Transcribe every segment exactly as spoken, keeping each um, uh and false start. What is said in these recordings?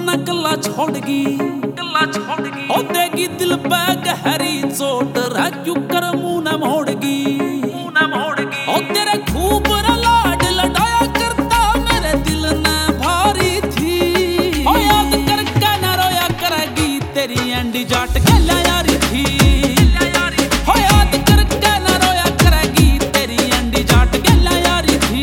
ना कल्ला छोड़गी, कल्ला छोड़गी। ओ देगी दिल पे गहरी चोट रे, क्यों कर मुंह न मोड़गी, मुंह न मोड़गी। ओ तेरे खूब लाड लडाया करता मेरे दिल ने भारी थी। ओ याद करके न रोया करेगी तेरी एंडी जाट गल्ला यारी थी। ओ याद करके न रोया करेगी तेरी एंडी जाट गल्ला यारी थी।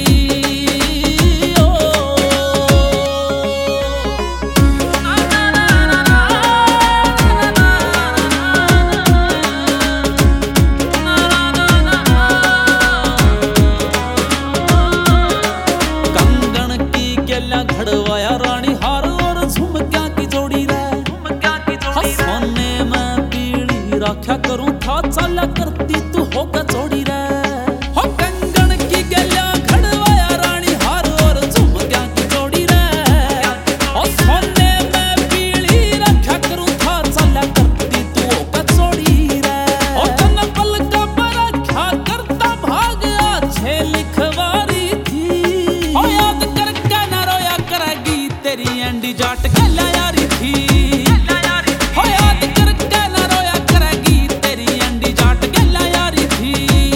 घड़वाया रानी हार और झुमक्या की जोड़ी रे, झुमक्या की जोड़ी रे। सोने में पीड़ी राख्या करूं था चला करती तू होगा जोड़ी रे। हो कंगन की गलिया घड़वाया रानी हार और झुमक्या की जोड़ी रे। ओ सोने में पीड़ी राख्या करूं था चला करती तू होगा जोड़ी रे। ओ तन पल का बरख्या करता भाग अच्छे लिखवारी थी। ओ याद करके न रोया करेगी तेरी एंडी जाट गल्ला यारी थी। हो याद करके न रोया करेगी तेरी एंडी जाट गल्ला यारी थी।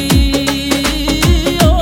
ओ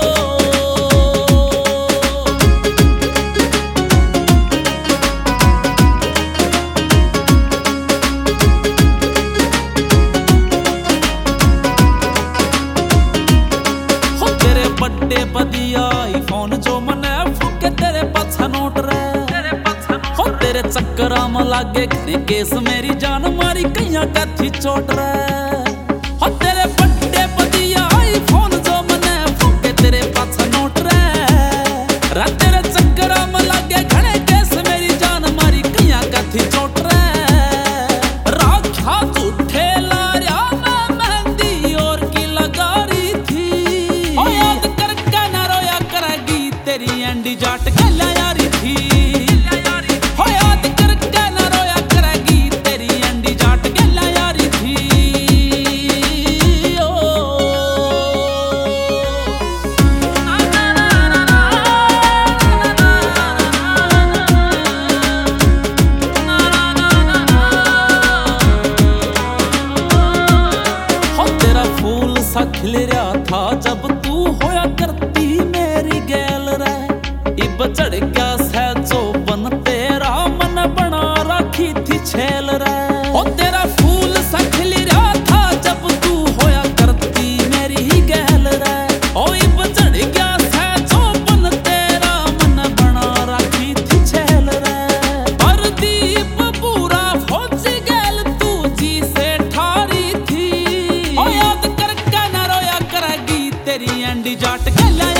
हो तेरे बड्डे बदिया आईफोन जो मने फूके तेरे पाछा नोट रे। तेरे चक्करा में लागे घरे केस मेरी जान मारी कैया कथी चोट रे। हो तेरे बड्डे बदिया आईफोन जो मने फूके तेरे पाछा नोट रे। रा तेरे चक्करा में लागे घरे केस मेरी जान मारी कैया कथी चोट रे। राख्या झूठे लारिया में मेहंदी और की लगा रही थी। ओ याद करके न रोया करेगी तेरी एंडी जाट गल्ला यारी थी। हो याद करके न रोया करेगी तेरी एंडी जाट गल्ला यारी थी। ओ हो तेरा फूल सा खिल रहा था जब तू होया करती मेरी गैल रे। इब चढ़ गया सहजो बन तेरा मन बना रखी थी छेल रे। ओ तेरा फूल सा खिल रहा था जब तू होया करती मेरी ही गैल रे। ओ इब चढ़ गया सहजो बन तेरा मन बना रखी थी छेल रे। पर दीप पूरा फौजी गैल तू जी से ठारी थी। ओ याद करके न रोया करेगी तेरी एंडी जाट गल्ला